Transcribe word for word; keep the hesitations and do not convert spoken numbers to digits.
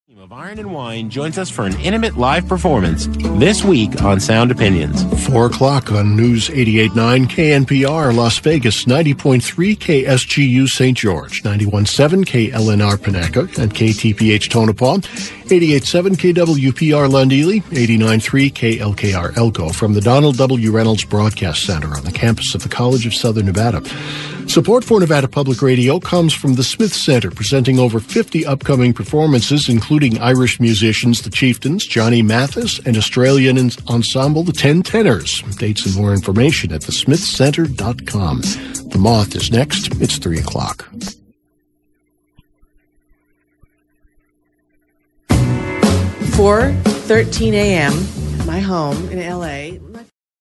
Of Iron and Wine joins us for an intimate live performance this week on Sound Opinions. Four o'clock on News eighty-eight point nine K N P R Las Vegas, ninety point three K S G U Saint George, ninety-one point seven K L N R Panaca, and K T P H Tonopah, eighty-eight point seven K W P R Lund-Ely, eighty-nine point three K L K R Elko from the Donald W. Reynolds Broadcast Center on the campus of the College of Southern Nevada. Support for Nevada Public Radio comes from the Smith Center, presenting over fifty upcoming performances, including Irish musicians The Chieftains, Johnny Mathis, and Australian ensemble The Ten Tenors. Dates and more information at the smith center dot com. The Moth is next. It's three o'clock. four thirteen a.m., my home in L A